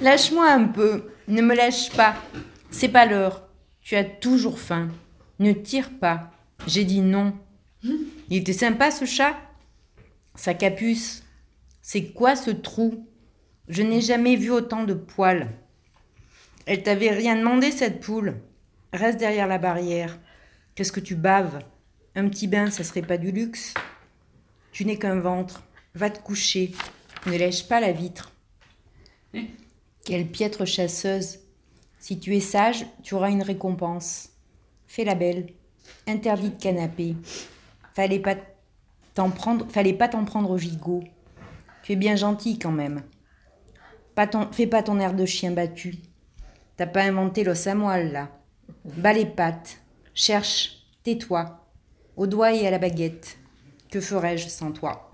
Lâche-moi un peu, ne me lâche pas. C'est pas l'heure. Tu as toujours faim. Ne tire pas. J'ai dit non. Il était sympa ce chat. Sa capuce. C'est quoi ce trou? Je n'ai jamais vu autant de poils. Elle t'avait rien demandé cette poule. Reste derrière la barrière. Qu'est-ce que tu baves? Un petit bain, ça serait pas du luxe? Tu n'es qu'un ventre. Va te coucher. Ne lèche pas la vitre. Quelle piètre chasseuse. Si tu es sage, tu auras une récompense. Fais la belle. Interdit de canapé. Fallait pas t'en prendre au gigot. Tu es bien gentil quand même. Fais pas ton air de chien battu. T'as pas inventé l'os à moelle, là. Bas les pattes. Cherche. Tais-toi. Au doigt et à la baguette. Que ferais-je sans toi?